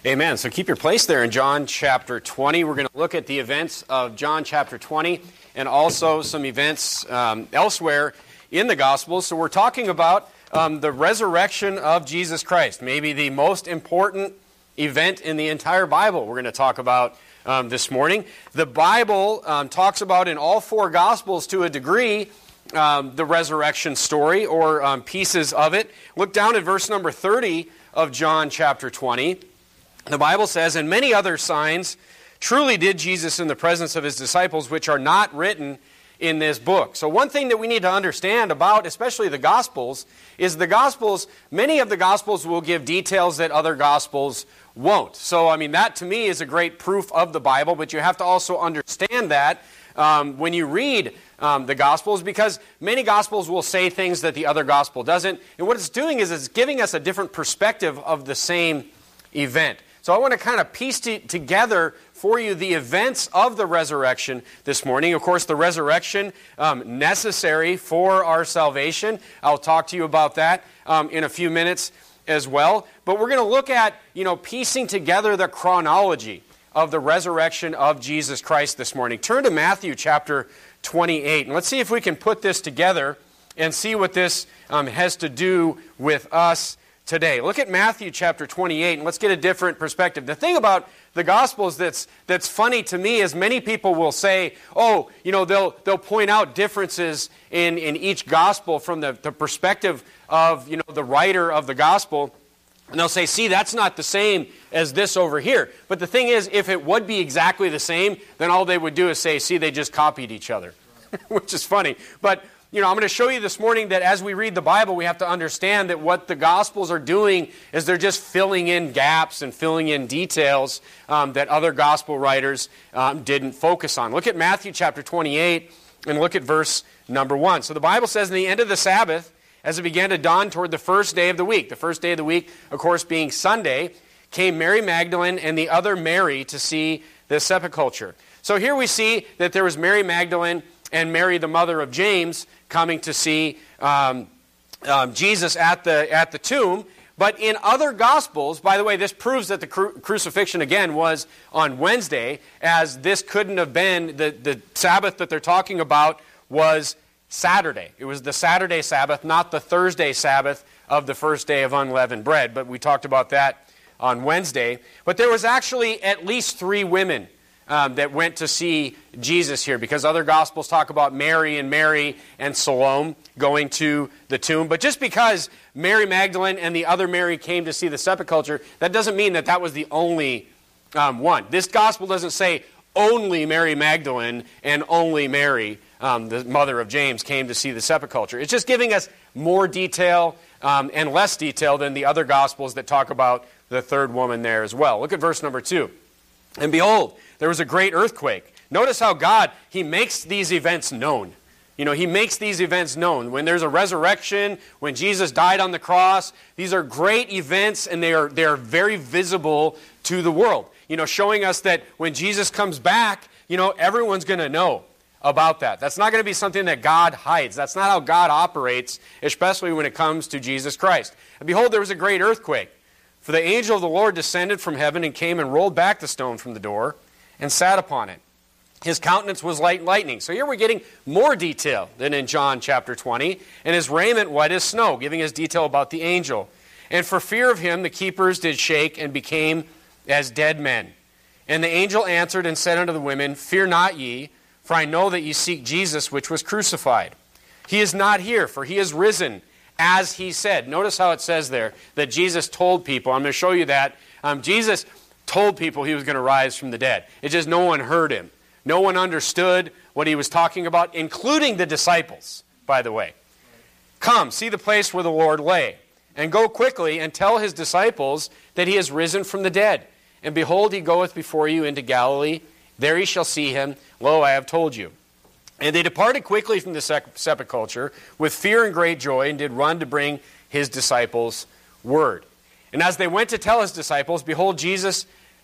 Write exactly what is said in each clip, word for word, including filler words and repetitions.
Amen. So keep your place there in John chapter twenty. We're going to look at the events of John chapter twenty and also some events um, elsewhere in the Gospels. So we're talking about um, the resurrection of Jesus Christ, maybe the most important event in the entire Bible we're going to talk about um, this morning. The Bible um, talks about in all four Gospels to a degree um, the resurrection story or um, pieces of it. Look down at verse number thirty of John chapter twenty. The Bible says, "And many other signs truly did Jesus in the presence of his disciples, which are not written in this book." So one thing that we need to understand about, especially the Gospels, is the Gospels, many of the Gospels will give details that other Gospels won't. So, I mean, that to me is a great proof of the Bible, but you have to also understand that um, when you read um, the Gospels, because many Gospels will say things that the other Gospel doesn't. And what it's doing is it's giving us a different perspective of the same event. So I want to kind of piece t- together for you the events of the resurrection this morning. Of course, the resurrection um, necessary for our salvation. I'll talk to you about that um, in a few minutes as well. But we're going to look at, you know, piecing together the chronology of the resurrection of Jesus Christ this morning. Turn to Matthew chapter twenty-eight, and let's see if we can put this together and see what this um, has to do with us today. Look at Matthew chapter twenty-eight, and let's get a different perspective. The thing about the Gospels that's that's funny to me is many people will say, oh, you know, they'll they'll point out differences in, in each Gospel from the, the perspective of, you know, the writer of the Gospel. And they'll say, see, that's not the same as this over here. But the thing is, if it would be exactly the same, then all they would do is say, see, they just copied each other, which is funny. But you know, I'm going to show you this morning that as we read the Bible, we have to understand that what the Gospels are doing is they're just filling in gaps and filling in details um, that other Gospel writers um, didn't focus on. Look at Matthew chapter twenty-eight and look at verse number one. So the Bible says, "In the end of the Sabbath, as it began to dawn toward the first day of the week," the first day of the week, of course, being Sunday, "came Mary Magdalene and the other Mary to see the sepulchre." So here we see that there was Mary Magdalene and Mary, the mother of James, coming to see um, um, Jesus at the at the tomb. But in other Gospels, by the way, this proves that the cru- crucifixion, again, was on Wednesday, as this couldn't have been, the, the Sabbath that they're talking about was Saturday. It was the Saturday Sabbath, not the Thursday Sabbath of the first day of unleavened bread. But we talked about that on Wednesday. But there was actually at least three women Um, that went to see Jesus here, because other Gospels talk about Mary and Mary and Salome going to the tomb. But just because Mary Magdalene and the other Mary came to see the sepulchre, that doesn't mean that that was the only um, one. This Gospel doesn't say only Mary Magdalene and only Mary, um, the mother of James, came to see the sepulchre. It's just giving us more detail um, and less detail than the other Gospels that talk about the third woman there as well. Look at verse number two. "And behold, there was a great earthquake." Notice how God, He makes these events known. You know, He makes these events known. When there's a resurrection, when Jesus died on the cross, these are great events, and they are they are very visible to the world. You know, showing us that when Jesus comes back, you know, everyone's going to know about that. That's not going to be something that God hides. That's not how God operates, especially when it comes to Jesus Christ. "And behold, there was a great earthquake. For the angel of the Lord descended from heaven and came and rolled back the stone from the door and sat upon it. His countenance was like lightning." So here we're getting more detail than in John chapter twenty. "And his raiment white as snow," giving us detail about the angel. "And for fear of him the keepers did shake and became as dead men. And the angel answered and said unto the women, Fear not ye, for I know that ye seek Jesus which was crucified. He is not here, for he is risen, as he said." Notice how it says there that Jesus told people. I'm going to show you that. Um, Jesus told people he was going to rise from the dead. It's just no one heard him. No one understood what he was talking about, including the disciples, by the way. "Come, see the place where the Lord lay, and go quickly and tell his disciples that he is risen from the dead. And behold, he goeth before you into Galilee. There ye shall see him. Lo, I have told you." And they departed quickly from the sepulchre with fear and great joy, and did run to bring his disciples word. And as they went to tell his disciples, behold, Jesus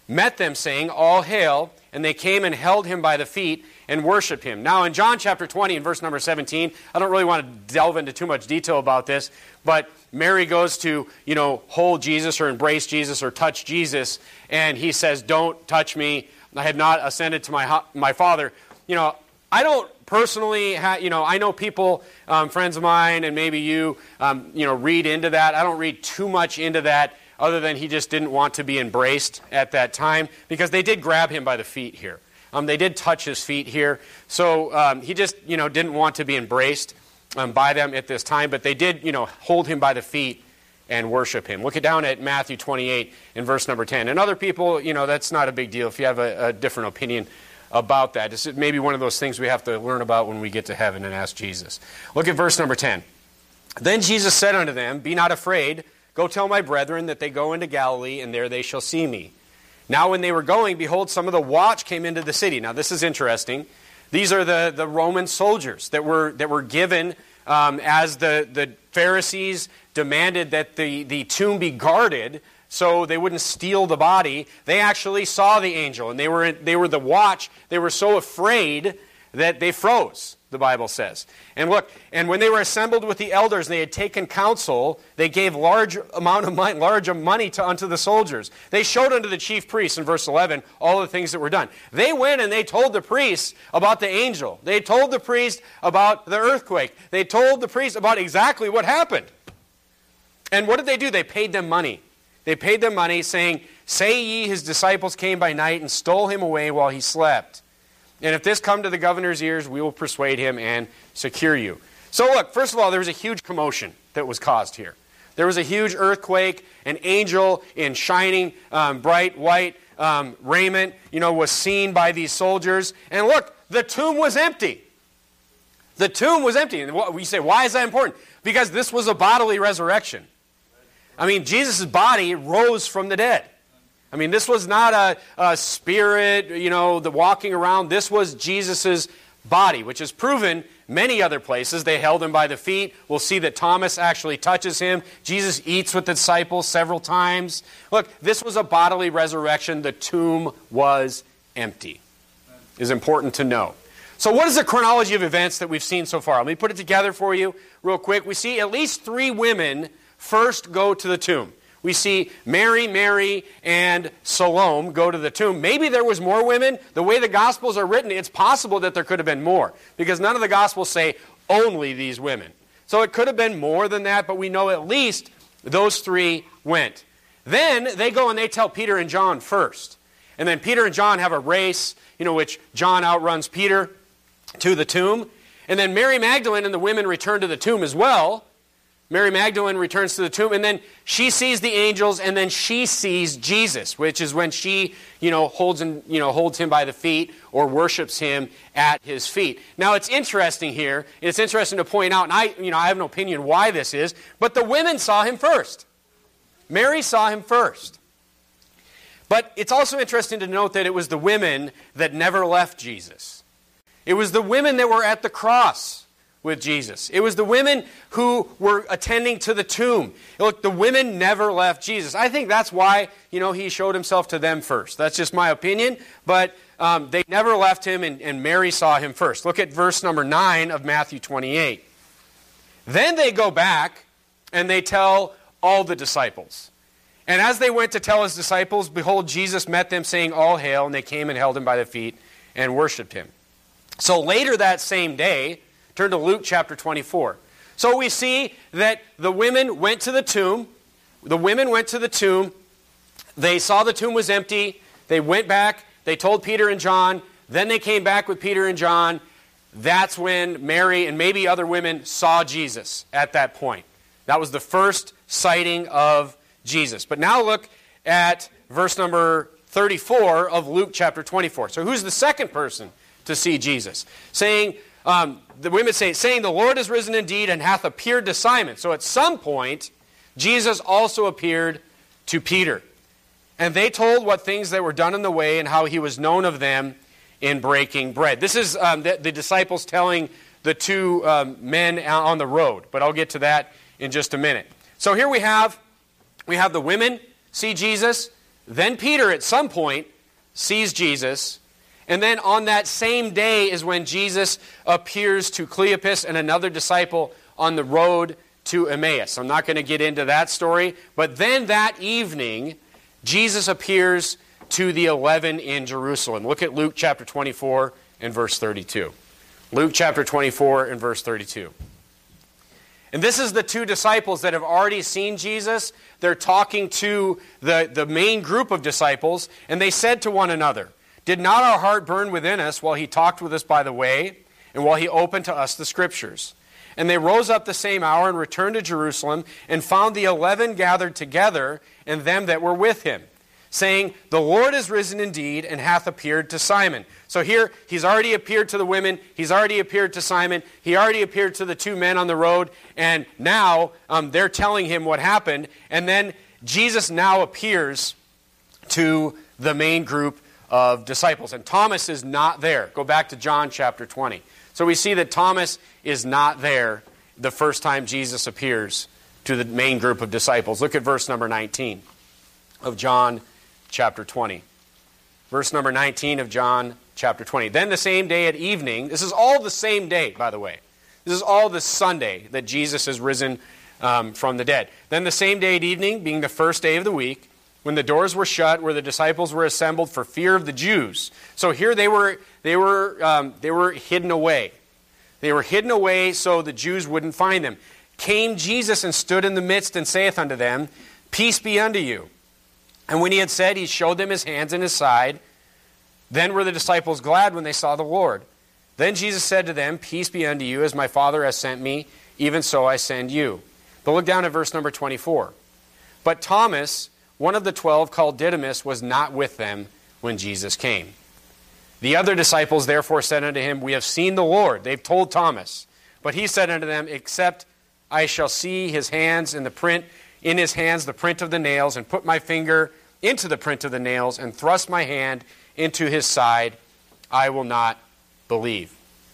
met them, saying, "All hail," and they came and held him by the feet and worshiped him. Now in John chapter twenty, in verse number seventeen, I don't really want to delve into too much detail about this, but Mary goes to, you know, hold Jesus or embrace Jesus or touch Jesus, and he says, "Don't touch me. I have not ascended to my my Father." You know, I don't personally, ha- you know, I know people, um, friends of mine, and maybe you, um, you know, read into that. I don't read too much into that, other than he just didn't want to be embraced at that time, because they did grab him by the feet here. Um, they did touch his feet here, so um, he just, you know, didn't want to be embraced um, by them at this time, but they did, you know, hold him by the feet and worship him. Look it down at Matthew twenty-eight in verse number ten. And other people, you know, that's not a big deal if you have a, a different opinion about that. It's maybe one of those things we have to learn about when we get to heaven and ask Jesus. Look at verse number ten. "Then Jesus said unto them, Be not afraid. Go tell my brethren that they go into Galilee, and there they shall see me. Now when they were going, behold, some of the watch came into the city." Now this is interesting. These are the, the Roman soldiers that were that were given um, as the, the Pharisees demanded that the, the tomb be guarded so they wouldn't steal the body. They actually saw the angel, and they were they were the watch. They were so afraid that they froze, the Bible says. And look, and when they were assembled with the elders, and they had taken counsel, they gave large amount of money, large money to unto the soldiers. They showed unto the chief priests, in verse eleven, all the things that were done. They went and they told the priests about the angel. They told the priest about the earthquake. They told the priest about exactly what happened. And what did they do? They paid them money. They paid them money, saying, "Say ye, his disciples came by night and stole him away while he slept. And if this come to the governor's ears, we will persuade him and secure you." So look, first of all, there was a huge commotion that was caused here. There was a huge earthquake. An angel in shining, um, bright white um, raiment, you know, was seen by these soldiers. And look, the tomb was empty. The tomb was empty. And we say, why is that important? Because this was a bodily resurrection. I mean, Jesus' body rose from the dead. I mean, this was not a, a spirit, you know, the walking around. This was Jesus' body, which is proven many other places. They held him by the feet. We'll see that Thomas actually touches him. Jesus eats with the disciples several times. Look, this was a bodily resurrection. The tomb was empty. It is important to know. So what is the chronology of events that we've seen so far? Let me put it together for you real quick. We see at least three women first go to the tomb. We see Mary, Mary, and Salome go to the tomb. Maybe there was more women. The way the Gospels are written, it's possible that there could have been more, because none of the Gospels say only these women. So it could have been more than that, but we know at least those three went. Then they go and they tell Peter and John first. And then Peter and John have a race, you know, which John outruns Peter to the tomb. And then Mary Magdalene and the women return to the tomb as well. Mary Magdalene returns to the tomb, and then she sees the angels, and then she sees Jesus, which is when she, you know, holds him, you know, holds him by the feet or worships him at his feet. Now, it's interesting here. It's interesting to point out, and I, you know, I have an opinion why this is, but the women saw him first. Mary saw him first. But it's also interesting to note that it was the women that never left Jesus. It was the women that were at the cross with Jesus. It was the women who were attending to the tomb. Look, the women never left Jesus. I think that's why, you know, he showed himself to them first. That's just my opinion, but um, they never left him, and, and Mary saw him first. Look at verse number nine of Matthew twenty-eight. Then they go back and they tell all the disciples. And as they went to tell his disciples, behold, Jesus met them, saying, "All hail," and they came and held him by the feet and worshipped him. So later that same day, turn to Luke chapter twenty-four. So we see that the women went to the tomb. The women went to the tomb. They saw the tomb was empty. They went back. They told Peter and John. Then they came back with Peter and John. That's when Mary and maybe other women saw Jesus at that point. That was the first sighting of Jesus. But now look at verse number thirty-four of Luke chapter twenty-four. So who's the second person to see Jesus? Saying, um, the women say, saying, "The Lord is risen indeed and hath appeared to Simon." So at some point, Jesus also appeared to Peter. And they told what things that were done in the way and how he was known of them in breaking bread. This is um, the, the disciples telling the two um, men on the road. But I'll get to that in just a minute. So here we have, we have the women see Jesus. Then Peter at some point sees Jesus. And then on that same day is when Jesus appears to Cleopas and another disciple on the road to Emmaus. I'm not going to get into that story. But then that evening, Jesus appears to the eleven in Jerusalem. Look at Luke chapter twenty-four and verse thirty-two. Luke chapter twenty-four and verse thirty-two. And this is the two disciples that have already seen Jesus. They're talking to the, the main group of disciples, and they said to one another, "Did not our heart burn within us while he talked with us by the way, and while he opened to us the Scriptures?" And they rose up the same hour and returned to Jerusalem, and found the eleven gathered together, and them that were with him, saying, "The Lord is risen indeed, and hath appeared to Simon." So here, he's already appeared to the women, he's already appeared to Simon, he already appeared to the two men on the road, and now um, they're telling him what happened, and then Jesus now appears to the main group of disciples. And Thomas is not there. Go back to John chapter twenty. So we see that Thomas is not there the first time Jesus appears to the main group of disciples. Look at verse number nineteen of John chapter twenty. Verse number nineteen of John chapter twenty. Then the same day at evening, this is all the same day, by the way. This is all the Sunday that Jesus is risen um, from the dead. Then the same day at evening, being the first day of the week, when the doors were shut, where the disciples were assembled for fear of the Jews. So here they were, they were, um, they were hidden away. They were hidden away so the Jews wouldn't find them. Came Jesus and stood in the midst and saith unto them, "Peace be unto you." And when he had said, he showed them his hands and his side. Then were the disciples glad when they saw the Lord. Then Jesus said to them, "Peace be unto you, as my Father has sent me, even so I send you." But look down at verse number twenty-four. But Thomas, one of the twelve, called Didymus, was not with them when Jesus came. The other disciples therefore said unto him, "We have seen the Lord." They've told Thomas. But he said unto them, "Except I shall see his hands in the print, in his hands the print of the nails, and put my finger into the print of the nails, and thrust my hand into his side, I will not believe."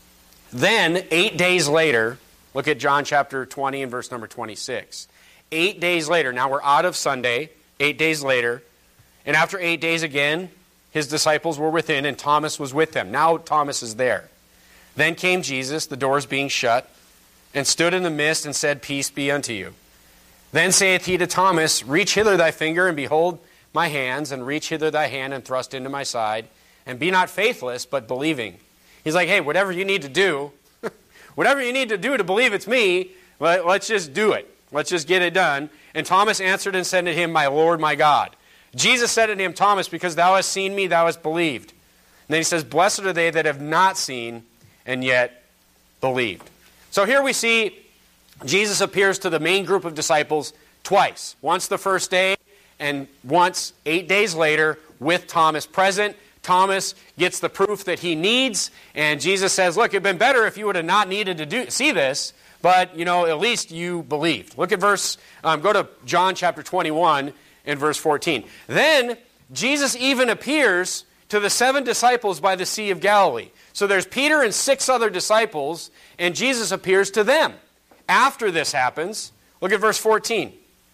Then, eight days later, look at John chapter twenty and verse number twenty-six. Eight days later, now we're out of Sunday, eight days later, and after eight days again, his disciples were within, and Thomas was with them. Now Thomas is there. Then came Jesus, the doors being shut, and stood in the midst, and said, "Peace be unto you." Then saith he to Thomas, "Reach hither thy finger, and behold my hands, and reach hither thy hand, and thrust into my side, and be not faithless, but believing." He's like, hey, whatever you need to do, whatever you need to do to believe it's me, let, let's just do it. Let's just get it done. And Thomas answered and said to him, "My Lord, my God." Jesus said unto him, "Thomas, because thou hast seen me, thou hast believed." And then he says, "Blessed are they that have not seen, and yet believed." So here we see Jesus appears to the main group of disciples twice. Once the first day, and once eight days later with Thomas present. Thomas gets the proof that he needs, and Jesus says, look, it'd been better if you would have not needed to do see this, but, you know, at least you believed. Look at verse, um, go to John chapter twenty-one and verse fourteen. Then Jesus even appears to the seven disciples by the Sea of Galilee. So there's Peter and six other disciples, and Jesus appears to them. After this happens, look at verse fourteen.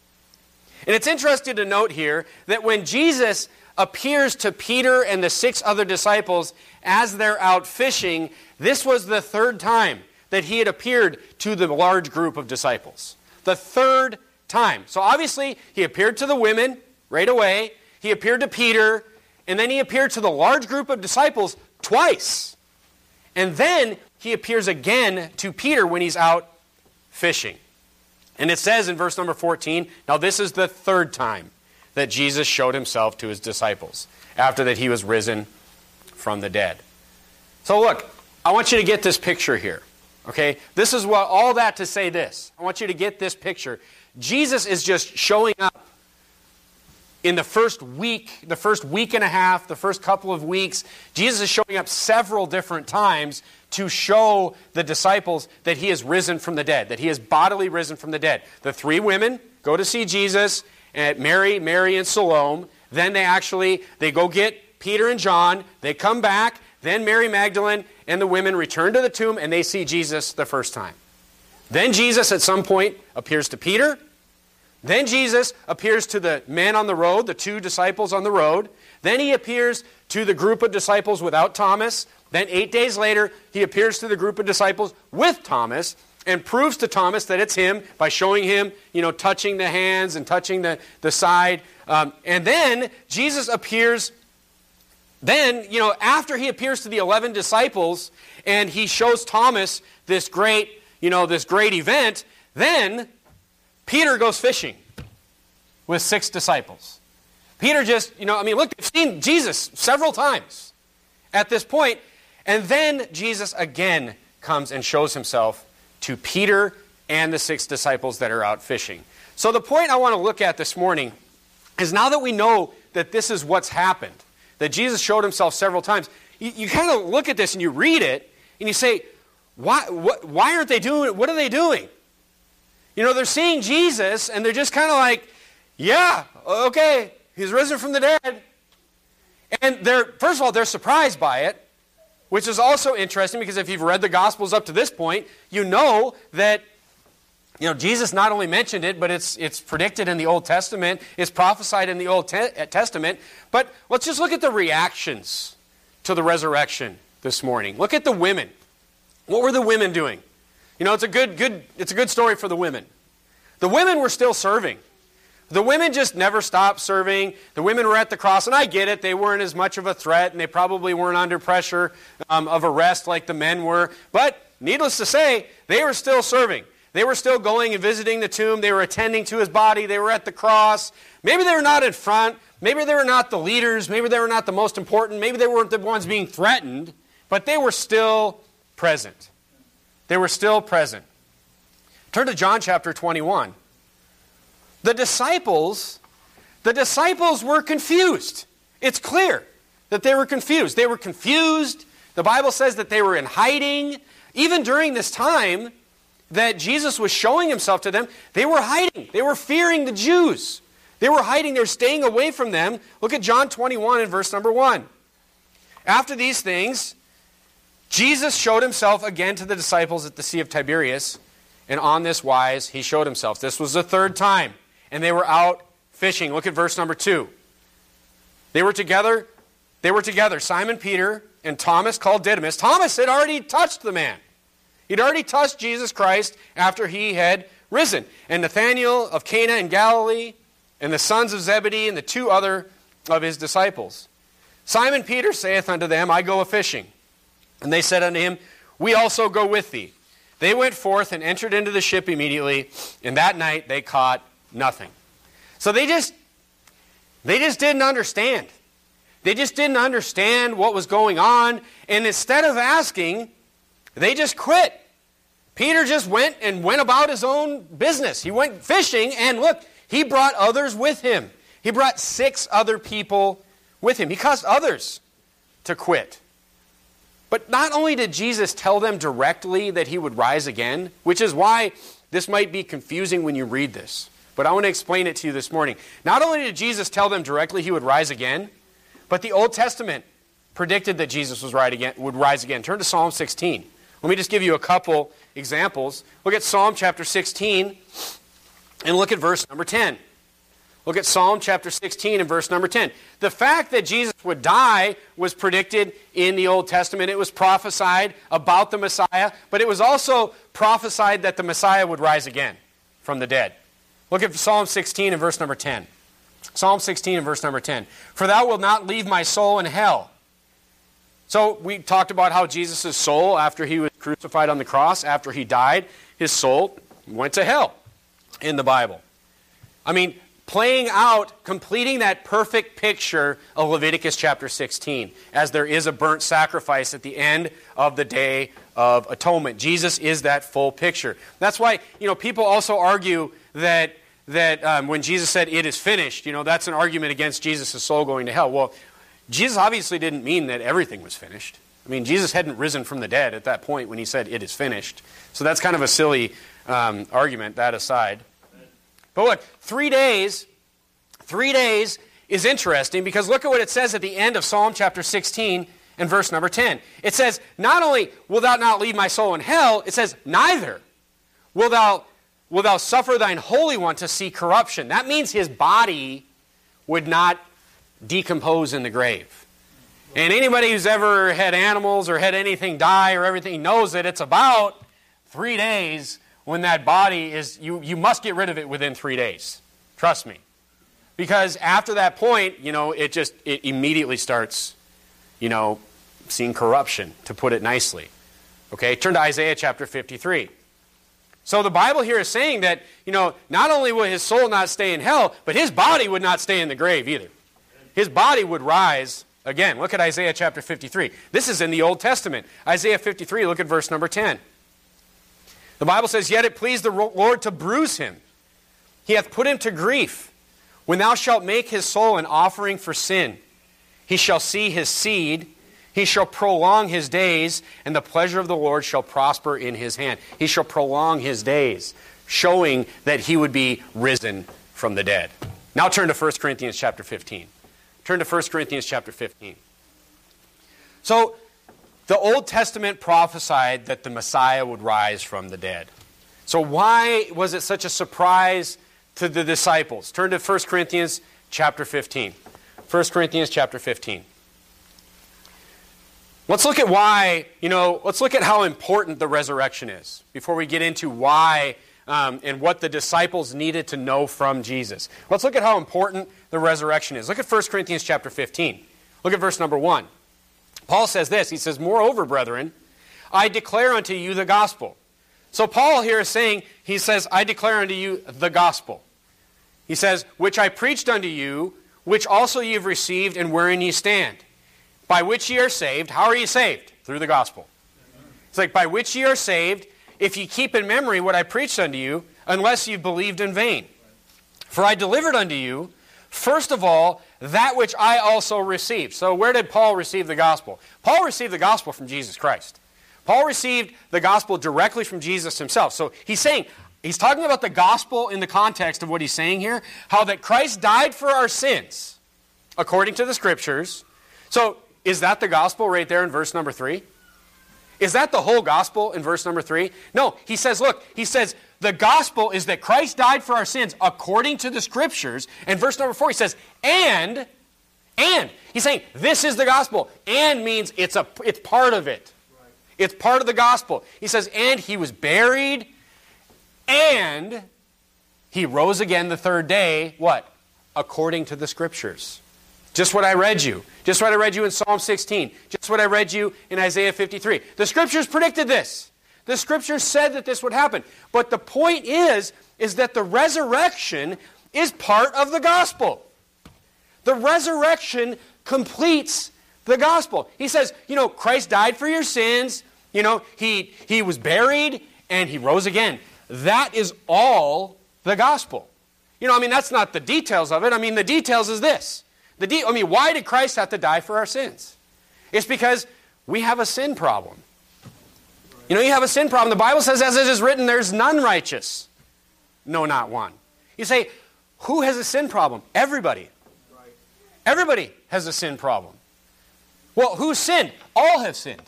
And it's interesting to note here that when Jesus appears to Peter and the six other disciples as they're out fishing, this was the third time that he had appeared to the large group of disciples. The third time. So obviously, he appeared to the women right away. He appeared to Peter, and then he appeared to the large group of disciples twice. And then he appears again to Peter when he's out fishing. And it says in verse number fourteen, now this is the third time that Jesus showed himself to his disciples after that he was risen from the dead. So look, I want you to get this picture here. Okay? This is what all that to say this. I want you to get this picture. Jesus is just showing up in the first week, the first week and a half, the first couple of weeks. Jesus is showing up several different times to show the disciples that he is risen from the dead, that he is bodily risen from the dead. The three women go to see Jesus, and Mary, Mary and Salome. Then they actually, they go get Peter and John. They come back. Then Mary Magdalene and the women return to the tomb, and they see Jesus the first time. Then Jesus at some point appears to Peter. Then Jesus appears to the men on the road, the two disciples on the road. Then he appears to the group of disciples without Thomas. Then eight days later, he appears to the group of disciples with Thomas and proves to Thomas that it's him by showing him, you know, touching the hands and touching the, the side. Um, and then Jesus appears, then, you know, after he appears to the eleven disciples and he shows Thomas this great, you know, this great event, then Peter goes fishing with six disciples. Peter just, you know, I mean, look, they've seen Jesus several times at this point. And then Jesus again comes and shows himself to Peter and the six disciples that are out fishing. So the point I want to look at this morning is now that we know that this is what's happened, that Jesus showed himself several times, you, you kind of look at this and you read it and you say, why, what, why aren't they doing it? What are they doing? You know, they're seeing Jesus and they're just kind of like, yeah, okay, he's risen from the dead. And they're, first of all, they're surprised by it, which is also interesting because if you've read the Gospels up to this point, you know that, you know, Jesus not only mentioned it, but it's it's predicted in the Old Testament, it's prophesied in the Old Te- Testament. But let's just look at the reactions to the resurrection this morning. Look at the women. What were the women doing? You know, it's a good, good, it's a good story for the women. The women were still serving. The women just never stopped serving. The women were at the cross, and I get it. They weren't as much of a threat, and they probably weren't under pressure um, of arrest like the men were. But needless to say, they were still serving. They were still going and visiting the tomb. They were attending to his body. They were at the cross. Maybe they were not in front. Maybe they were not the leaders. Maybe they were not the most important. Maybe they weren't the ones being threatened. But they were still present. They were still present. Turn to John chapter twenty-one. The disciples, the disciples were confused. It's clear that they were confused. They were confused. The Bible says that they were in hiding. Even during this time that Jesus was showing himself to them, they were hiding. They were fearing the Jews. They were hiding. They were staying away from them. Look at John twenty-one and verse number one. After these things, Jesus showed himself again to the disciples at the Sea of Tiberias, and on this wise he showed himself. This was the third time, and they were out fishing. Look at verse number two. They were together, they were together, Simon Peter and Thomas called Didymus. Thomas had already touched the man. He'd already touched Jesus Christ after he had risen. And Nathanael of Cana in Galilee, and the sons of Zebedee, and the two other of his disciples. Simon Peter saith unto them, I go a-fishing. And they said unto him, we also go with thee. They went forth and entered into the ship immediately, and that night they caught nothing. So they just, they just didn't understand. They just didn't understand what was going on, and instead of asking, they just quit. Peter just went and went about his own business. He went fishing, and look, he brought others with him. He brought six other people with him. He caused others to quit. But not only did Jesus tell them directly that he would rise again, which is why this might be confusing when you read this, but I want to explain it to you this morning. Not only did Jesus tell them directly he would rise again, but the Old Testament predicted that Jesus was right again, would rise again. Turn to Psalm sixteen. Let me just give you a couple examples. Look at Psalm chapter sixteen and look at verse number ten. Look at Psalm chapter sixteen and verse number ten. The fact that Jesus would die was predicted in the Old Testament. It was prophesied about the Messiah, but it was also prophesied that the Messiah would rise again from the dead. Look at Psalm sixteen and verse number ten. Psalm sixteen and verse number ten. For thou wilt not leave my soul in hell. So we talked about how Jesus' soul, after he was crucified on the cross, after he died, his soul went to hell in the Bible. I mean, playing out, completing that perfect picture of Leviticus chapter sixteen, as there is a burnt sacrifice at the end of the Day of Atonement. Jesus is that full picture. That's why, you know, people also argue that that um, when Jesus said, it is finished, you know, that's an argument against Jesus' soul going to hell. Well, Jesus obviously didn't mean that everything was finished. I mean, Jesus hadn't risen from the dead at that point when he said, it is finished. So that's kind of a silly um, argument, that aside. But look, three days, three days is interesting because look at what it says at the end of Psalm chapter sixteen and verse number ten. It says, not only will thou not leave my soul in hell, it says, neither will thou wilt thou suffer thine Holy One to see corruption. That means his body would not decompose in the grave. And anybody who's ever had animals or had anything die or everything knows that it's about three days when that body is, you, you must get rid of it within three days. Trust me. Because after that point, you know, it just, it immediately starts, you know, seeing corruption, to put it nicely. Okay, turn to Isaiah chapter fifty-three. So the Bible here is saying that, you know, not only will his soul not stay in hell, but his body would not stay in the grave either. His body would rise again. Look at Isaiah chapter fifty-three. This is in the Old Testament. Isaiah fifty-three, look at verse number ten. The Bible says, Yet it pleased the Lord to bruise him. He hath put him to grief. When thou shalt make his soul an offering for sin, he shall see his seed, he shall prolong his days, and the pleasure of the Lord shall prosper in his hand. He shall prolong his days, showing that he would be risen from the dead. Now turn to First Corinthians chapter fifteen. Turn to First Corinthians chapter fifteen. So, the Old Testament prophesied that the Messiah would rise from the dead. So why was it such a surprise to the disciples? Turn to First Corinthians chapter fifteen. First Corinthians chapter fifteen. Let's look at why, you know, let's look at how important the resurrection is before we get into why um, and what the disciples needed to know from Jesus. Let's look at how important the resurrection is. Look at First Corinthians chapter fifteen. Look at verse number one. Paul says this. He says, Moreover, brethren, I declare unto you the gospel. So Paul here is saying, he says, I declare unto you the gospel. He says, which I preached unto you, which also ye have received, and wherein ye stand. By which ye are saved. How are ye saved? Through the gospel. It's like, by which ye are saved, if ye keep in memory what I preached unto you, unless ye believed in vain. For I delivered unto you, first of all, that which I also received. So where did Paul receive the gospel? Paul received the gospel from Jesus Christ. Paul received the gospel directly from Jesus himself. So he's saying, he's talking about the gospel in the context of what he's saying here, how that Christ died for our sins, according to the Scriptures. So is that the gospel right there in verse number three? Is that the whole gospel in verse number three? No, he says, look, he says, the gospel is that Christ died for our sins according to the Scriptures. And verse number four, he says, and, and. He's saying, this is the gospel. And means it's a, it's part of it. Right. It's part of the gospel. He says, and he was buried, and he rose again the third day, what? According to the Scriptures. Just what I read you. Just what I read you in Psalm sixteen. Just what I read you in Isaiah fifty-three. The Scriptures predicted this. The Scriptures said that this would happen. But the point is, is that the resurrection is part of the gospel. The resurrection completes the gospel. He says, you know, Christ died for your sins. You know, he, he was buried and he rose again. That is all the gospel. You know, I mean, that's not the details of it. I mean, the details is this. The de- I mean, why did Christ have to die for our sins? It's because we have a sin problem. You know, you have a sin problem. The Bible says, as it is written, there's none righteous. No, not one. You say, who has a sin problem? Everybody. Everybody has a sin problem. Well, who sinned? All have sinned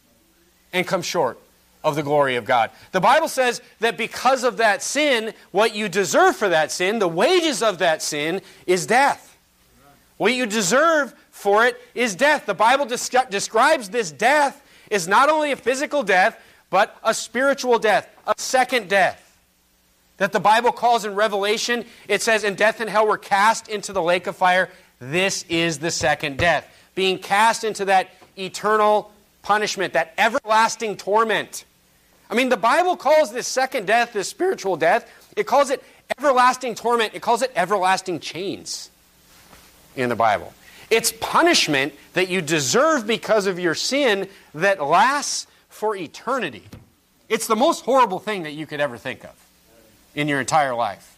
and come short of the glory of God. The Bible says that because of that sin, what you deserve for that sin, the wages of that sin, is death. What you deserve for it is death. The Bible descri- describes this death as not only a physical death, but a spiritual death, a second death. That the Bible calls in Revelation, it says, and death and hell were cast into the lake of fire. This is the second death. Being cast into that eternal punishment, that everlasting torment. I mean, the Bible calls this second death, this spiritual death, it calls it everlasting torment. It calls it everlasting chains in the Bible. It's punishment that you deserve because of your sin that lasts for eternity. It's the most horrible thing that you could ever think of in your entire life.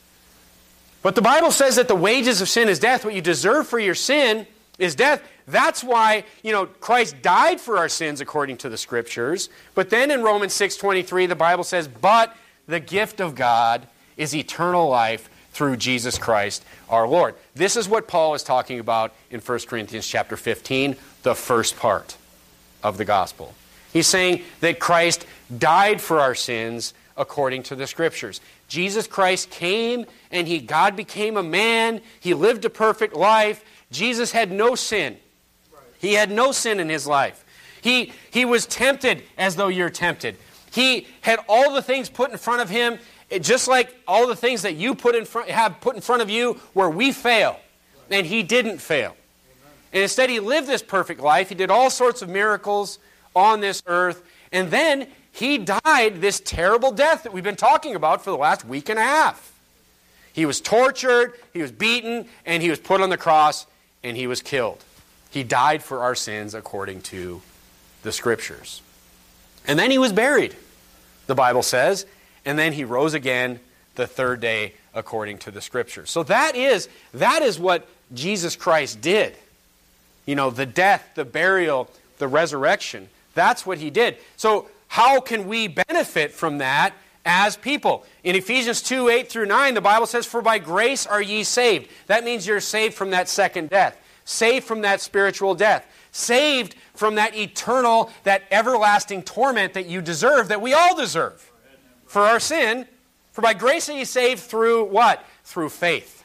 But the Bible says that the wages of sin is death. What you deserve for your sin is death. That's why, you know, Christ died for our sins according to the Scriptures. But then in Romans six twenty-three, the Bible says, but the gift of God is eternal life through Jesus Christ our Lord. This is what Paul is talking about in First Corinthians chapter fifteen, the first part of the gospel. He's saying that Christ died for our sins according to the Scriptures. Jesus Christ came and he, God became a man. He lived a perfect life. Jesus had no sin. He had no sin in his life. He, he was tempted as though you're tempted. He had all the things put in front of him, just like all the things that you put in front, have put in front of you where we fail. And he didn't fail. And instead he lived this perfect life. He did all sorts of miracles on this earth. And then he died this terrible death that we've been talking about for the last week and a half. He was tortured, he was beaten, and he was put on the cross, and he was killed. He died for our sins according to the Scriptures. And then he was buried, the Bible says, and then he rose again the third day according to the Scriptures. So that is, that is what Jesus Christ did. You know, the death, the burial, the resurrection. That's what he did. So how can we benefit from that as people? In Ephesians two, eight through nine, the Bible says, "For by grace are ye saved." That means you're saved from that second death. Saved from that spiritual death. Saved from that eternal, that everlasting torment that you deserve, that we all deserve for our sin. For by grace are ye saved through what? Through faith.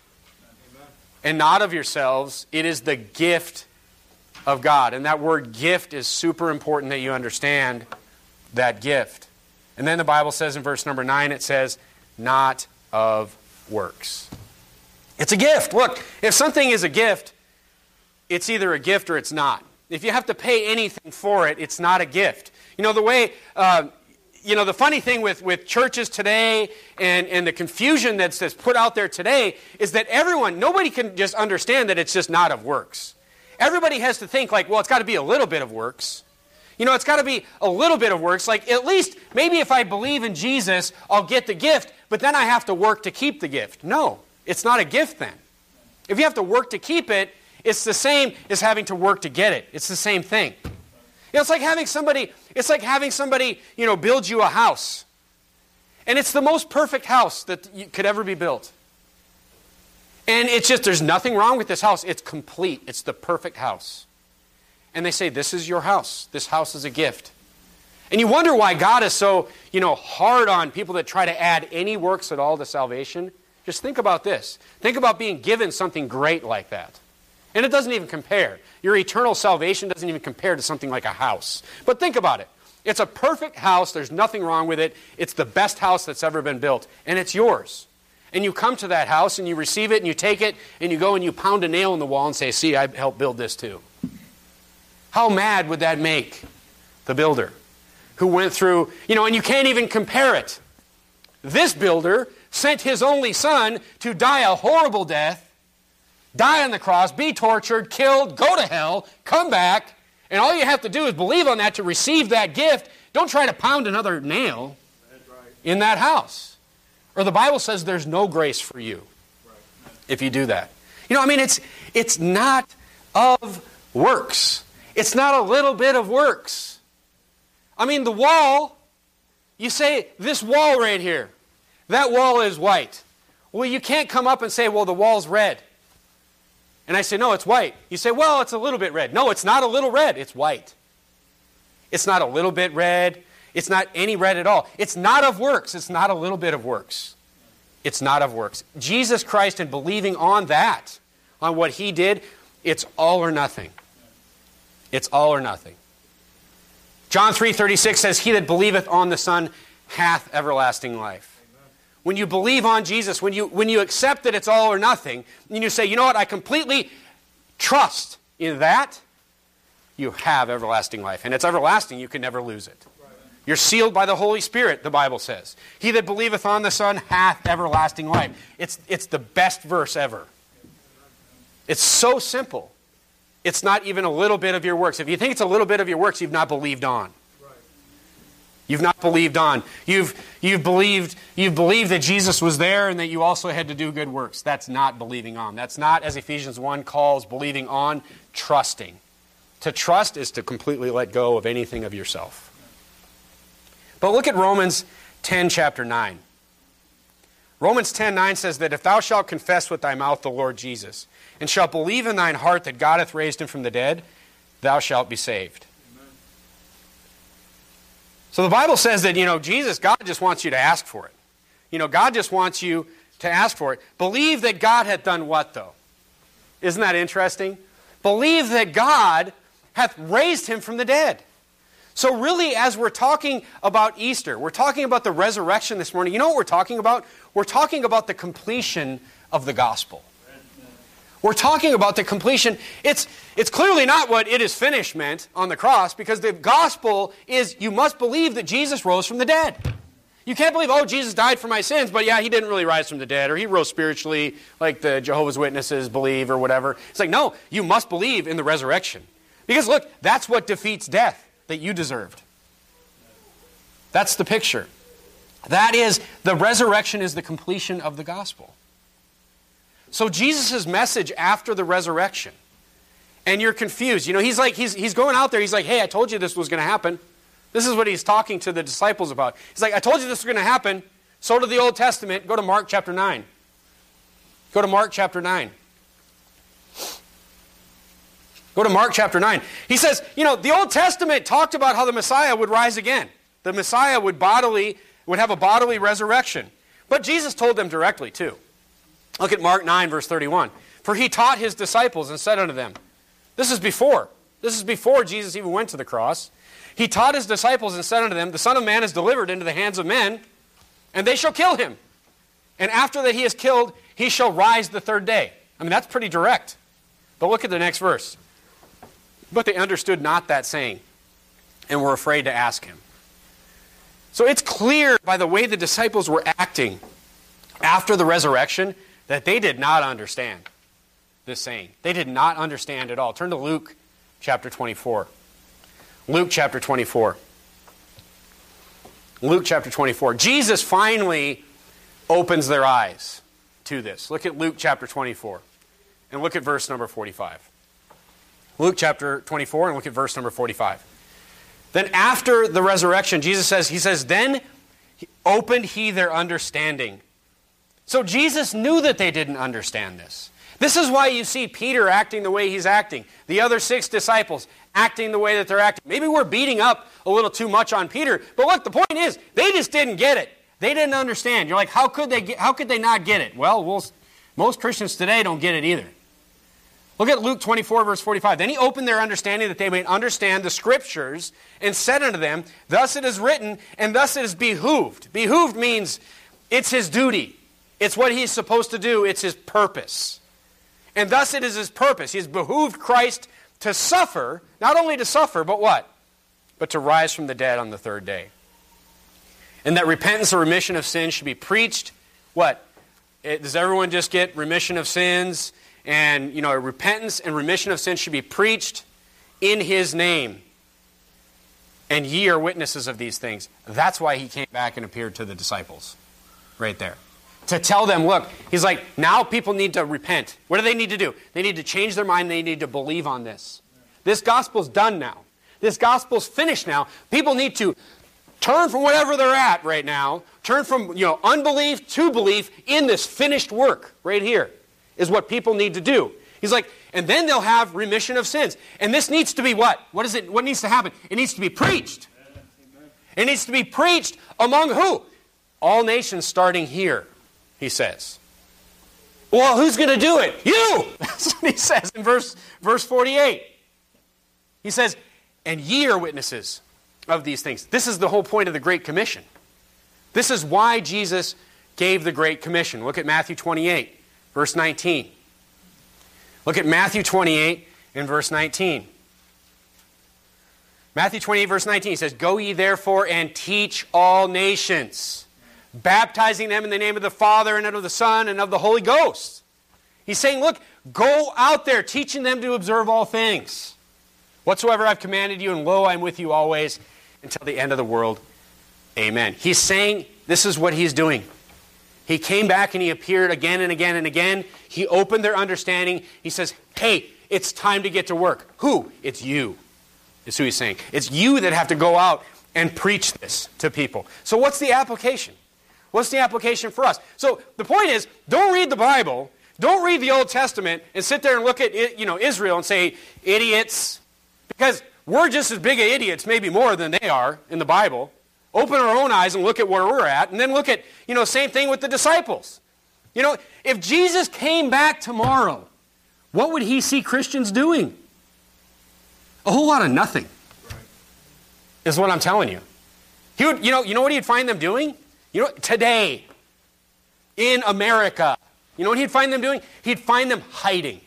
And not of yourselves. It is the gift of God. And that word gift is super important that you understand that gift. And then the Bible says in verse number nine, it says, not of works. It's a gift. Look, if something is a gift, it's either a gift or it's not. If you have to pay anything for it, it's not a gift. You know, the way, uh, you know, the funny thing with, with churches today and, and the confusion that's, that's put out there today is that everyone, nobody can just understand that it's just not of works. Everybody has to think like, well, it's got to be a little bit of works. You know, it's got to be a little bit of works. Like, at least, maybe if I believe in Jesus, I'll get the gift, but then I have to work to keep the gift. No, it's not a gift then. If you have to work to keep it, it's the same as having to work to get it. It's the same thing. You know, it's like having somebody, it's like having somebody, you know, build you a house. And it's the most perfect house that you could ever be built. And it's just, there's nothing wrong with this house. It's complete. It's the perfect house. And they say, this is your house. This house is a gift. And you wonder why God is so, you know, hard on people that try to add any works at all to salvation. Just think about this. Think about being given something great like that. And it doesn't even compare. Your eternal salvation doesn't even compare to something like a house. But think about it. It's a perfect house. There's nothing wrong with it. It's the best house that's ever been built. And it's yours. And you come to that house and you receive it and you take it and you go and you pound a nail in the wall and say, see, I helped build this too. How mad would that make the builder who went through, you know, and you can't even compare it. This builder sent his only son to die a horrible death, die on the cross, be tortured, killed, go to hell, come back, and all you have to do is believe on that to receive that gift. Don't try to pound another nail in that house. Or the Bible says there's no grace for you if you do that. You know, I mean, it's it's not of works. It's not a little bit of works. I mean, the wall, you say, this wall right here, that wall is white. Well, you can't come up and say, well, the wall's red. And I say, no, it's white. You say, well, it's a little bit red. No, it's not a little red. It's white. It's not a little bit red. It's not any red at all. It's not of works. It's not a little bit of works. It's not of works. Jesus Christ, and believing on that, on what He did, it's all or nothing. It's all or nothing. John three thirty-six says, he that believeth on the Son hath everlasting life. Amen. When you believe on Jesus, when you, when you accept that it's all or nothing, and you say, you know what, I completely trust in that, you have everlasting life. And it's everlasting, you can never lose it. Right. You're sealed by the Holy Spirit, the Bible says. He that believeth on the Son hath everlasting life. It's, it's the best verse ever. It's so simple. It's not even a little bit of your works. If you think it's a little bit of your works, you've not believed on. Right. You've not believed on. You've, you've, believed, you've believed that Jesus was there and that you also had to do good works. That's not believing on. That's not, as Ephesians one calls, believing on, trusting. To trust is to completely let go of anything of yourself. But look at Romans ten, chapter nine. Romans ten, nine says that if thou shalt confess with thy mouth the Lord Jesus, and shalt believe in thine heart that God hath raised him from the dead, thou shalt be saved. Amen. So the Bible says that, you know, Jesus, God just wants you to ask for it. You know, God just wants you to ask for it. Believe that God hath done what, though? Isn't that interesting? Believe that God hath raised him from the dead. So really, as we're talking about Easter, we're talking about the resurrection this morning. You know what we're talking about? We're talking about the completion of the gospel. We're talking about the completion. It's, it's clearly not what "it is finished" meant on the cross, because the gospel is you must believe that Jesus rose from the dead. You can't believe, oh, Jesus died for my sins, but yeah, he didn't really rise from the dead, or he rose spiritually like the Jehovah's Witnesses believe, or whatever. It's like, no, you must believe in the resurrection. Because look, that's what defeats death that you deserved. That's the picture. That is, the resurrection is the completion of the gospel. So Jesus' message after the resurrection, and you're confused. You know, he's like, he's, he's going out there, he's like, hey, I told you this was going to happen. This is what he's talking to the disciples about. He's like, I told you this was going to happen. So did the Old Testament. Go to Mark chapter nine. Go to Mark chapter nine. Go to Mark chapter nine. He says, you know, the Old Testament talked about how the Messiah would rise again. The Messiah would bodily, would have a bodily resurrection. But Jesus told them directly too. Look at Mark nine, verse thirty-one. For he taught his disciples and said unto them, this is before. This is before Jesus even went to the cross. He taught his disciples and said unto them, the Son of Man is delivered into the hands of men, and they shall kill him. And after that he is killed, he shall rise the third day. I mean, that's pretty direct. But look at the next verse. But they understood not that saying, and were afraid to ask him. So it's clear by the way the disciples were acting after the resurrection that they did not understand this saying. They did not understand at all. Turn to Luke chapter twenty-four. Luke chapter twenty-four. Luke chapter twenty-four. Jesus finally opens their eyes to this. Look at Luke chapter twenty-four. And look at verse number forty-five. Luke chapter twenty-four, and look at verse number forty-five. Then after the resurrection, Jesus says, he says, then opened he their understanding. So Jesus knew that they didn't understand this. This is why you see Peter acting the way he's acting. The other six disciples acting the way that they're acting. Maybe we're beating up a little too much on Peter, but look, the point is, they just didn't get it. They didn't understand. You're like, how could they get, how could they not get it? Well, we'll most Christians today don't get it either. Look at Luke twenty-four, verse forty-five. Then he opened their understanding that they may understand the Scriptures, and said unto them, thus it is written, and thus it is behooved. Behooved means it's his duty. It's what he's supposed to do. It's his purpose. And thus it is his purpose. He has behooved Christ to suffer, not only to suffer, but what? But to rise from the dead on the third day. And that repentance or remission of sins should be preached. What? It, does everyone just get remission of sins? And, you know, repentance and remission of sins should be preached in his name. And ye are witnesses of these things. That's why he came back and appeared to the disciples. Right there. To tell them, look, he's like, now people need to repent. What do they need to do? They need to change their mind. They need to believe on this. This gospel's done now. This gospel's finished now. People need to turn from whatever they're at right now. Turn from, you know, unbelief to belief in this finished work right here is what people need to do. He's like, and then they'll have remission of sins. And this needs to be what? What is it? What needs to happen? It needs to be preached. It needs to be preached among who? All nations starting here, he says. Well, who's going to do it? You! That's what he says in verse, verse forty-eight. He says, and ye are witnesses of these things. This is the whole point of the Great Commission. This is why Jesus gave the Great Commission. Look at Matthew twenty-eight, verse nineteen. Look at Matthew twenty-eight and verse nineteen. Matthew twenty-eight, verse nineteen, he says, go ye therefore and teach all nations, baptizing them in the name of the Father and of the Son and of the Holy Ghost. He's saying, look, go out there, teaching them to observe all things. Whatsoever I've commanded you, and lo, I'm with you always until the end of the world. Amen. He's saying this is what he's doing. He came back and he appeared again and again and again. He opened their understanding. He says, hey, it's time to get to work. Who? It's you, is who he's saying. It's you that have to go out and preach this to people. So what's the application? What's the application for us? So the point is, don't read the Bible, don't read the Old Testament, and sit there and look at, you know, Israel and say, idiots. Because we're just as big of idiots, maybe more than they are in the Bible. open our own eyes and look at where we're at, and then look at, you know, same thing with the disciples. You know, if Jesus came back tomorrow, what would he see Christians doing? A whole lot of nothing, is what I'm telling you. He would, you know, you know what he'd find them doing? You know, today, in America, you know what he'd find them doing? He'd find them hiding.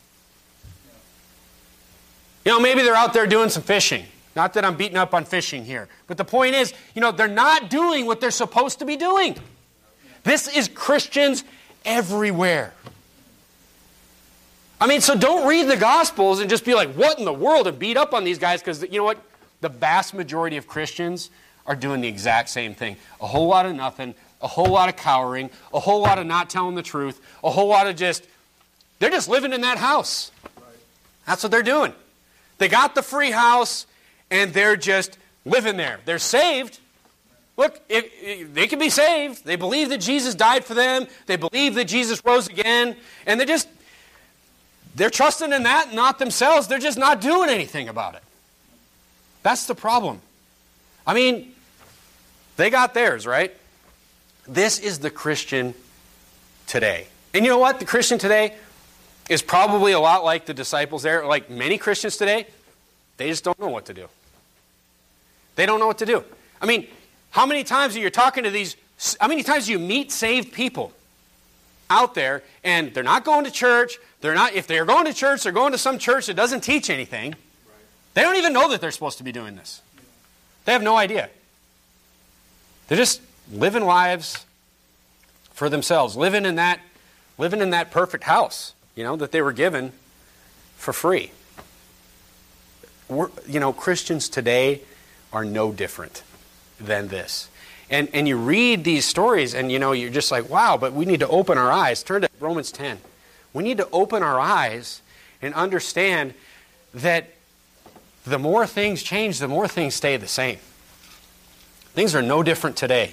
You know, maybe they're out there doing some fishing. Not that I'm beating up on fishing here. But the point is, you know, they're not doing what they're supposed to be doing. This is Christians everywhere. I mean, so don't read the Gospels and just be like, what in the world, and beat up on these guys, because you know what? The vast majority of Christians are doing the exact same thing. A whole lot of nothing, a whole lot of cowering, a whole lot of not telling the truth, a whole lot of just, they're just living in that house. That's what they're doing. They got the free house, and they're just living there. They're saved. Look, if, if they can be saved. They believe that Jesus died for them. They believe that Jesus rose again. And they're just, they're trusting in that, not themselves. They're just not doing anything about it. That's the problem. I mean, they got theirs, right? This is the Christian today. And you know what? The Christian today is probably a lot like the disciples there. Like many Christians today, they just don't know what to do. They don't know what to do. I mean, how many times are you talking to these, how many times do you meet saved people out there, and they're not going to church, they're not, if they're going to church, they're going to some church that doesn't teach anything. Right. They don't even know that they're supposed to be doing this. They have no idea. They're just living lives for themselves, living in that, living in that perfect house, you know, that they were given for free. We're, you know, Christians today are no different than this. And and you read these stories and, you know, you're just like, wow, but we need to open our eyes. Turn to Romans ten. We need to open our eyes and understand that the more things change, the more things stay the same. Things are no different today.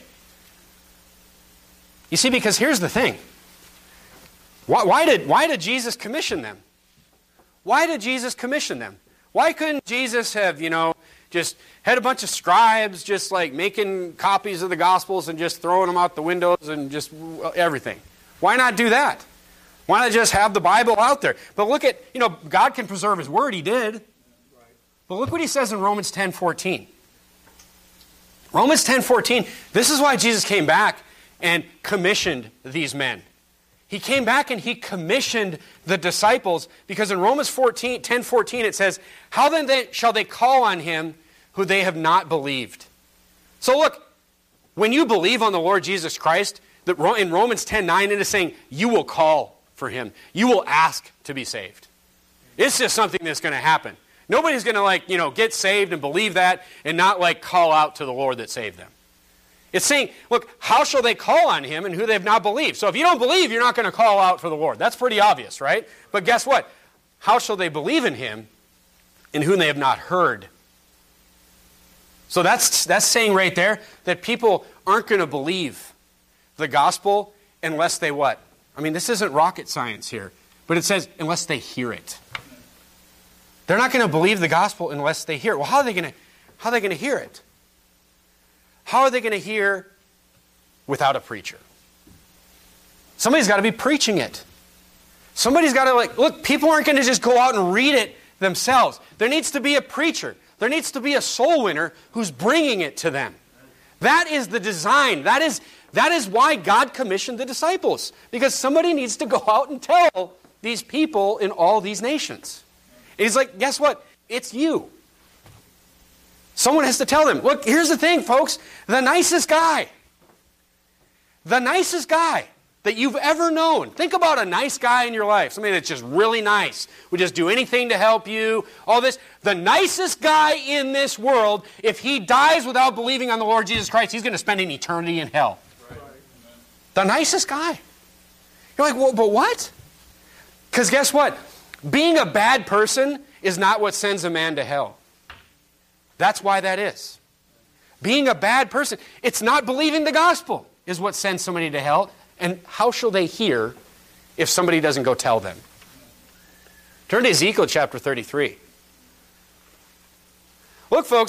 You see, because here's the thing. Why, why did, why did Jesus commission them? Why did Jesus commission them? Why couldn't Jesus have, you know, just had a bunch of scribes just like making copies of the Gospels and just throwing them out the windows and just everything? Why not do that? Why not just have the Bible out there? But look at, you know, God can preserve His Word. He did. But look what He says in Romans ten fourteen. Romans ten fourteen, this is why Jesus came back and commissioned these men. He came back and He commissioned the disciples, because in Romans ten fourteen it says, how then they, shall they call on Him who they have not believed? So look, when you believe on the Lord Jesus Christ, in Romans ten nine it is saying you will call for Him. You will ask to be saved. It's just something that's going to happen. Nobody's going to like, you know, get saved and believe that and not like call out to the Lord that saved them. It's saying, look, how shall they call on Him and who they have not believed? So if you don't believe, you're not going to call out for the Lord. That's pretty obvious, right? But guess what? How shall they believe in Him in whom they have not heard? So that's, that's saying right there that people aren't going to believe the gospel unless they what? I mean, this isn't rocket science here, but it says unless they hear it. They're not going to believe the gospel unless they hear it. Well, how are they going to, how are they going to hear it? How are they going to hear without a preacher? Somebody's got to be preaching it. Somebody's got to like, look, people aren't going to just go out and read it themselves. There needs to be a preacher. There needs to be a soul winner who's bringing it to them. That is the design. That is, that is why God commissioned the disciples. Because somebody needs to go out and tell these people in all these nations. And He's like, guess what? It's you. Someone has to tell them, look, here's the thing, folks. The nicest guy, the nicest guy that you've ever known. Think about a nice guy in your life. Somebody that's just really nice, would just do anything to help you, all this. The nicest guy in this world, if he dies without believing on the Lord Jesus Christ, he's going to spend an eternity in hell. Right. The nicest guy. You're like, well, but what? Because guess what? Being a bad person is not what sends a man to hell. That's why that is. Being a bad person, it's not believing the gospel is what sends somebody to hell. And how shall they hear if somebody doesn't go tell them? Turn to Ezekiel chapter thirty-three. Look, folks,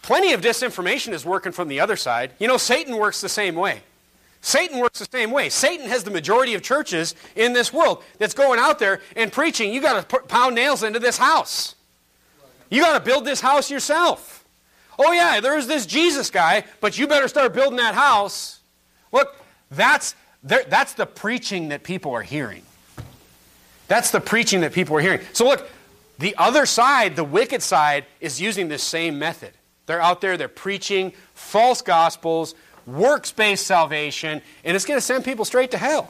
plenty of disinformation is working from the other side. You know, Satan works the same way. Satan works the same way. Satan has the majority of churches in this world that's going out there and preaching, you got to pound nails into this house. You got to build this house yourself. Oh yeah, there's this Jesus guy, but you better start building that house. Look, that's, that's the preaching that people are hearing. That's the preaching that people are hearing. So look, the other side, the wicked side, is using this same method. They're out there, they're preaching false gospels, works-based salvation, and it's going to send people straight to hell.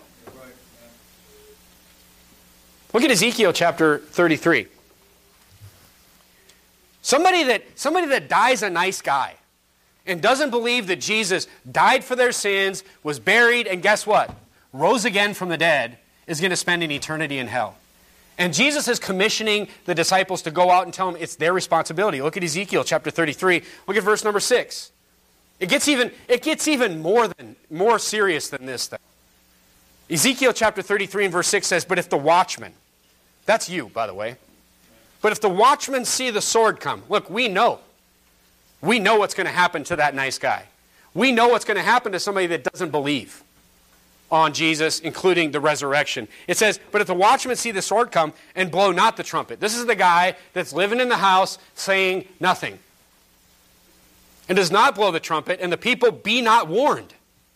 Look at Ezekiel chapter thirty-three. Somebody that, somebody that dies a nice guy and doesn't believe that Jesus died for their sins, was buried, and guess what? Rose again from the dead, is going to spend an eternity in hell. And Jesus is commissioning the disciples to go out and tell them it's their responsibility. Look at Ezekiel chapter thirty-three. Look at verse number six. It gets even, it gets even more than more serious than this, though. Ezekiel chapter thirty-three and verse six says, but if the watchman, that's you, by the way, but if the watchmen see the sword come, look, we know. We know what's going to happen to that nice guy. We know what's going to happen to somebody that doesn't believe on Jesus, including the resurrection. It says, but if the watchmen see the sword come and blow not the trumpet. This is the guy that's living in the house saying nothing. And does not blow the trumpet, and the people be not warned.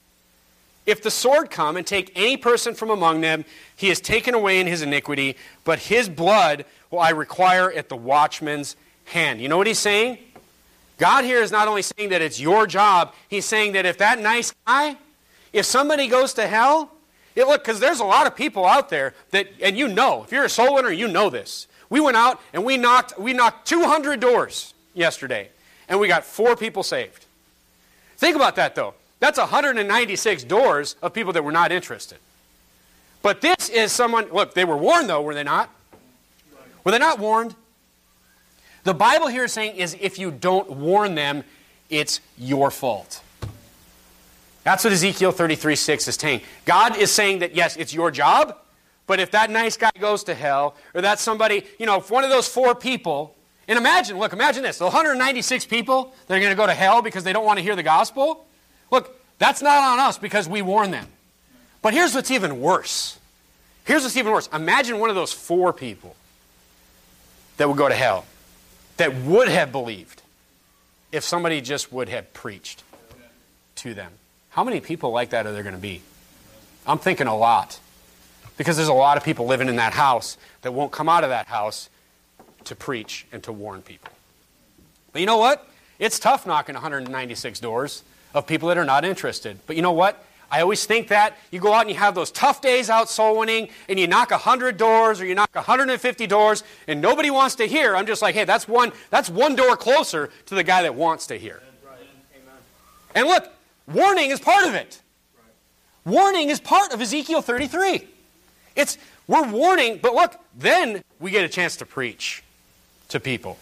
If the sword come and take any person from among them, he is taken away in his iniquity, but his blood will I require at the watchman's hand. You know what he's saying? God here is not only saying that it's your job, he's saying that if that nice guy, if somebody goes to hell, it, look, because there's a lot of people out there that, and you know, if you're a soul winner, you know this. We went out and we knocked, we knocked two hundred doors yesterday, and we got four people saved. Think about that, though. That's one hundred ninety-six doors of people that were not interested. But this is someone, look, they were warned, though, were they not? Were they not warned? The Bible here is saying is if you don't warn them, it's your fault. That's what Ezekiel thirty-three six is saying. God is saying that, yes, it's your job, but if that nice guy goes to hell, or that somebody, you know, if one of those four people, and imagine, look, imagine this, the one hundred ninety-six people that are going to go to hell because they don't want to hear the gospel, look, that's not on us because we warn them. But here's what's even worse. Here's what's even worse. Imagine one of those four people that would go to hell, that would have believed if somebody just would have preached to them. How many people like that are there going to be? I'm thinking a lot. Because there's a lot of people living in that house that won't come out of that house to preach and to warn people. But you know what? It's tough knocking one hundred ninety-six doors of people that are not interested. But you know what? I always think that you go out and you have those tough days out soul winning and you knock one hundred doors or you knock one hundred fifty doors and nobody wants to hear. I'm just like, hey, that's one, that's one door closer to the guy that wants to hear. Right. And look, warning is part of it. Right. Warning is part of Ezekiel thirty-three. It's, we're warning, but look, then we get a chance to preach to people.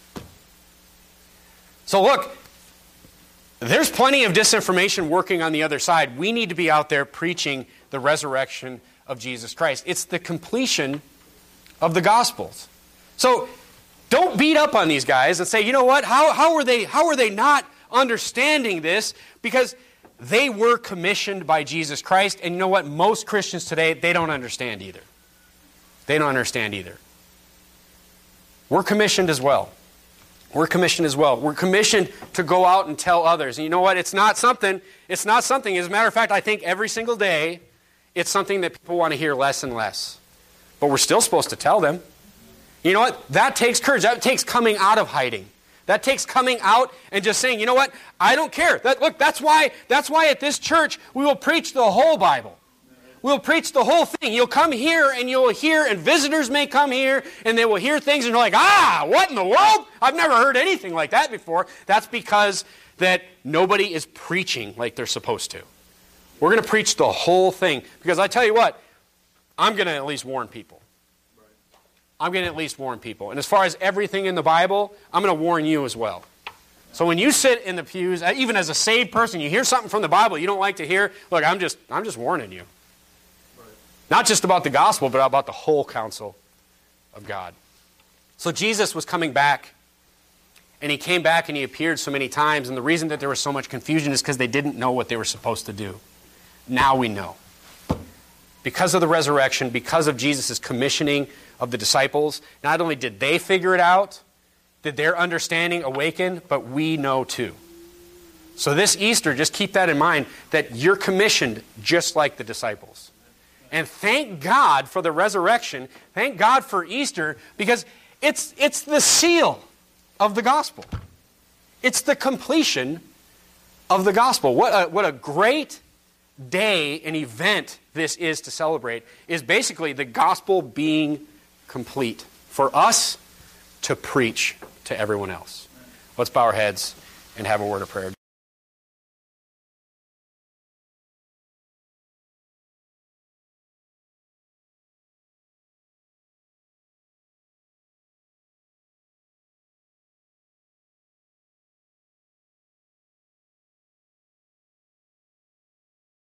So look, there's plenty of disinformation working on the other side. We need to be out there preaching the resurrection of Jesus Christ. It's the completion of the Gospels. So don't beat up on these guys and say, you know what, how, how, are they, how are they not understanding this? Because they were commissioned by Jesus Christ. And you know what, most Christians today, they don't understand either. They don't understand either. We're commissioned as well. We're commissioned as well. We're commissioned to go out and tell others. And you know what? It's not something, it's not something, as a matter of fact, I think every single day, it's something that people want to hear less and less. But we're still supposed to tell them. You know what? That takes courage. That takes coming out of hiding. That takes coming out and just saying, you know what? I don't care. That, look, that's why, that's why at this church we will preach the whole Bible. We'll preach the whole thing. You'll come here and you'll hear, and visitors may come here and they will hear things and you're like, ah, what in the world? I've never heard anything like that before. That's because that nobody is preaching like they're supposed to. We're going to preach the whole thing. Because I tell you what, I'm going to at least warn people. I'm going to at least warn people. And as far as everything in the Bible, I'm going to warn you as well. So when you sit in the pews, even as a saved person, you hear something from the Bible you don't like to hear, look, I'm just, I'm just warning you. Not just about the gospel, but about the whole counsel of God. So Jesus was coming back, And he came back and he appeared so many times. And the reason that there was so much confusion is because they didn't know what they were supposed to do. Now we know. Because of the resurrection, because of Jesus' commissioning of the disciples, not only did they figure it out, did their understanding awaken, but we know too. So this Easter, just keep that in mind, that you're commissioned just like the disciples. And thank God for the resurrection. Thank God for Easter, because it's, it's the seal of the gospel. It's the completion of the gospel. What a, what a great day and event this is to celebrate, is basically the gospel being complete for us to preach to everyone else. Let's bow our heads and have a word of prayer.